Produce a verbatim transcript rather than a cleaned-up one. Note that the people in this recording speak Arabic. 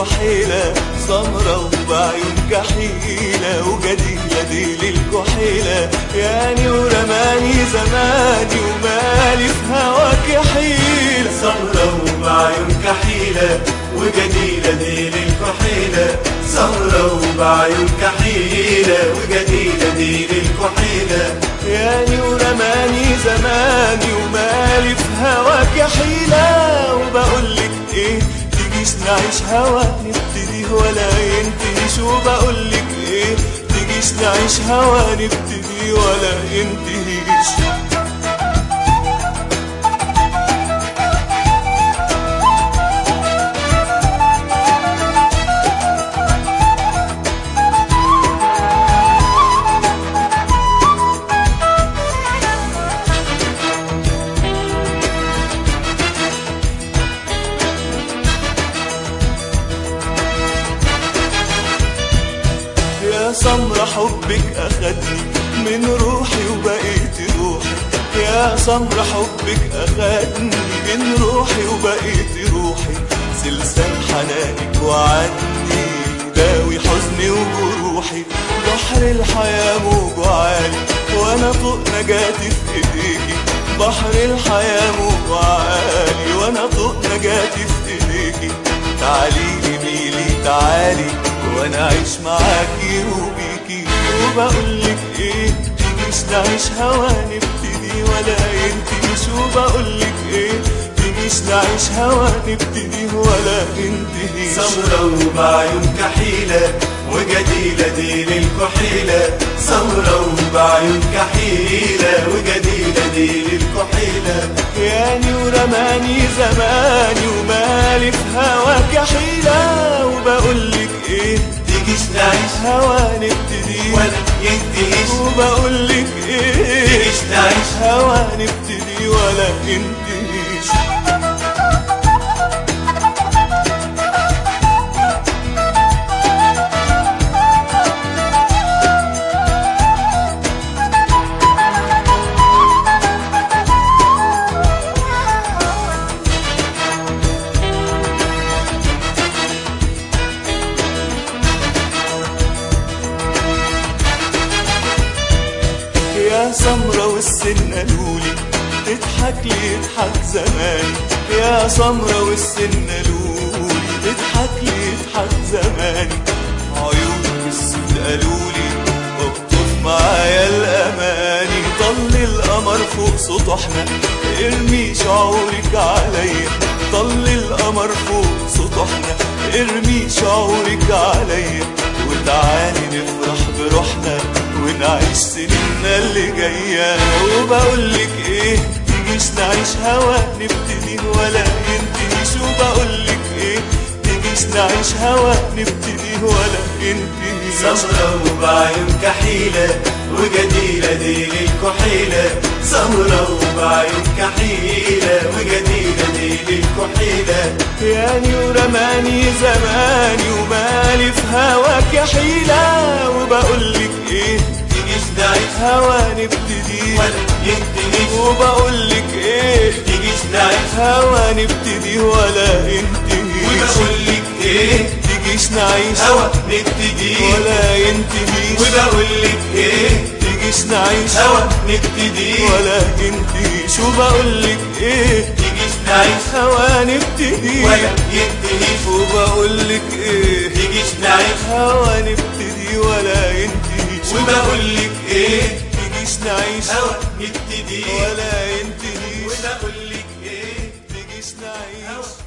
الكحيلة سمرة وبعيون كحيلة وجديلة دي للكحيلة يعني ورماني زماني ومالي في هواك حيلة سمرة وبعيون كحيلة وجديلة دي للكحيلة سمرة وبعيون كحيلة وجديلة دي للكحيلة يعني ورماني زماني ومالي في هواك حيلة وبقولك ايه تجيش نعيش هوا نبتدي ولا ينتهيش وبقولك ايه تجيش نعيش هوا نبتدي ولا ينتهيش يا سمرة حبك أخدني من روحي وبقيت روحي يا سمرة حبك أخدني من روحي وبقيت روحي سلسال حنانك وعدني داوي حزني وجروحي بحر الحياة موج عالي وأنا فوق نجاتي في إيديكي بحر الحياة موج عالي وأنا فوق نجاتي في إيديكي تعاليلي ميلي تعالي وانا عايش معاكي وبيكي وبقولك ايه تجيش نعيش هوا نبتدي ولا ينتهيش وبقولك ايه تجيش نعيش هوا نبتدي ولا ينتهيش سمرة وبعيون كحيلة وجديلة دي للكحيلة سمرة وبعيون كحيلة وجديلة دي للكحيلة يعني ورماني زماني ومالي في هواك حيلة وبقولك ايه تجيش نعيش هوا نبتدي ولا ينتهيش وبقولك ايه تجيش نعيش هوا نبتدي ولا ينتهيش يا سمرة والسن قالولي تضحك لي يضحك زماني يا سمرة والسن قالولي تضحك لي يضحك زماني عيونك السود قالولي اخطف معايا الاماني طل القمر فوق سطحنا ارمي شعورك عليا طل القمر فوق سطحنا ارمي شعورك عليا وتعالي نفرح بروحنا ونعيش سنيننا اللي جاية وبقولك ايه تجيش نعيش هوا نبتدي ولا ينتهيش وبقولك ايه تجيش نعيش هوا نبتدي ولا ينتهيش سمرة وبعيون كحيلة وجديلة دي للكحيلة سمرة وبعيون كحيلة وجديلة دي للكحيلة يعني ورماني زماني ومالي في هواك حيلة وبقولك ايه تجيش نعيش هوا نبتدي ولا ينتهيش وبقولك ايه تجيش نعيش هوا نبتدي ولا ينتهيش وبقولك ايه تجيش نعيش هوا نبتدي ولا ينتهيش وبقولك ايه تجيش نعيش هوا نبتدي ولا ينتهيش وبقولك ايه تجيش نعيش هوا نبتدي ولا ينتهيش وبقولك ايه تجيش نعيش هوا نبتدي ولا ينتهيش وبقولك ايه تجيش نعيش هوا نبتدي ولا ينتهيش وبقولك ايه تجيش نعيش